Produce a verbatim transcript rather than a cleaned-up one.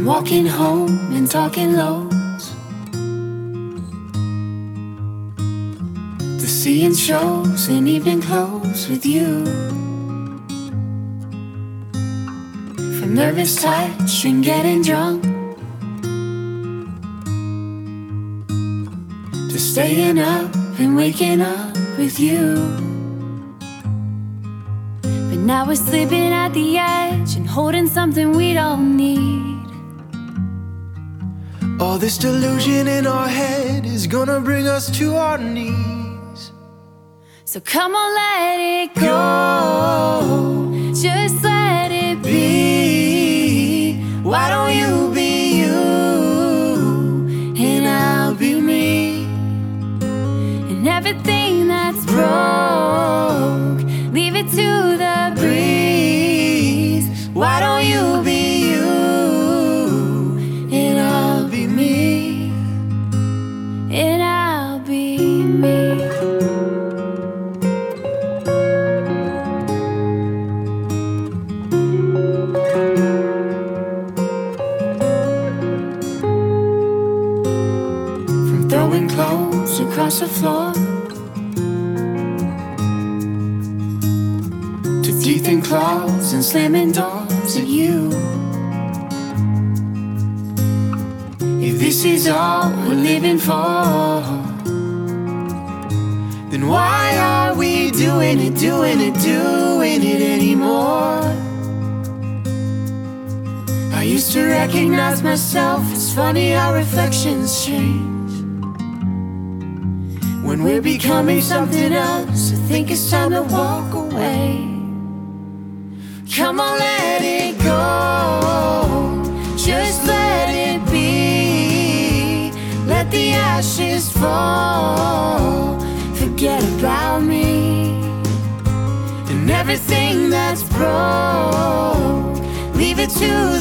walking home and talking lows, to seeing shows in evening clothes with you, from nervous touch and getting drunk, to staying up and waking up with you. But now we're sleeping at the edge and holding something we don't need. All this delusion in our head is gonna bring us to our knees. So come on, let it go, just let it be. Why don't you be you, and I'll be me. And everything that's broke, leave it to the breeze. Why don't you be you, and I'll be me, and I'll be me. From throwing clothes across the floor, to teeth and claws and slamming doors at you. If this is all we're living for, then why are we doing it, doing it, doing it anymore? I used to recognize myself, it's funny how reflections change. When we're becoming something else, I think it's time to walk away. Come on, let it go, just let it be. Let the ashes fall, forget about me. And everything that's broke, leave it to